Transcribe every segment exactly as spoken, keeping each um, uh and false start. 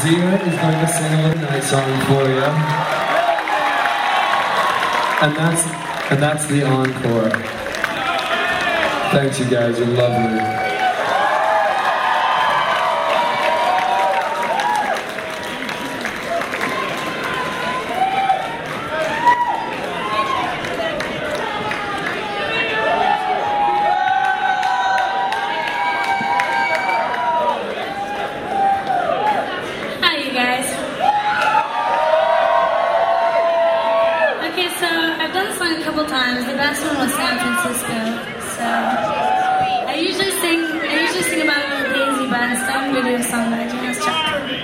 Zia is going to sing a little night song for you. And that's, and that's the encore. Thanks you guys, you're lovely. Times. The best one was San Francisco. So I usually sing I usually sing about a little daisy, but instead I'm gonna do a song by Janis Joplin.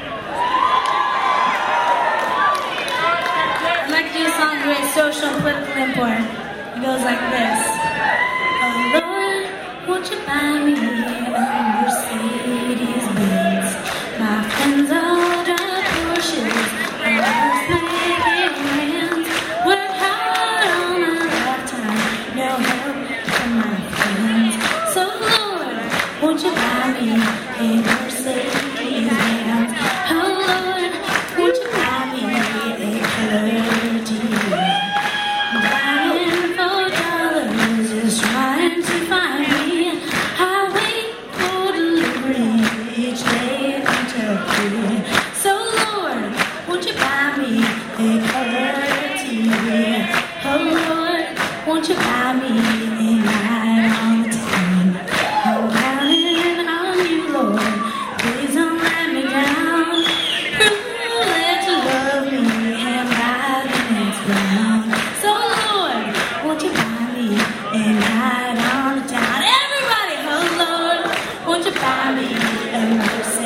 I'd like to do a song of great social and political import. It goes like this. Oh Lord, won't you buy me a Mercedes Benz? My friends all drive Porsches and most making hands. Work hard on my no help from my friends. So Lord, won't you buy me a Mercedes Benz? Oh Lord, won't you buy me a color T V? Buying four dollars is trying to find me. I wait for delivery each day in Kentucky. So Lord, won't you buy me a color T V? Oh Lord, won't you buy me a ride on the town? I'm counting on you, Lord. Please don't let me down. Prove that you love me and buy the next round. So, Lord, won't you buy me a ride on the town? Everybody, oh Lord, won't you buy me a Mercedes?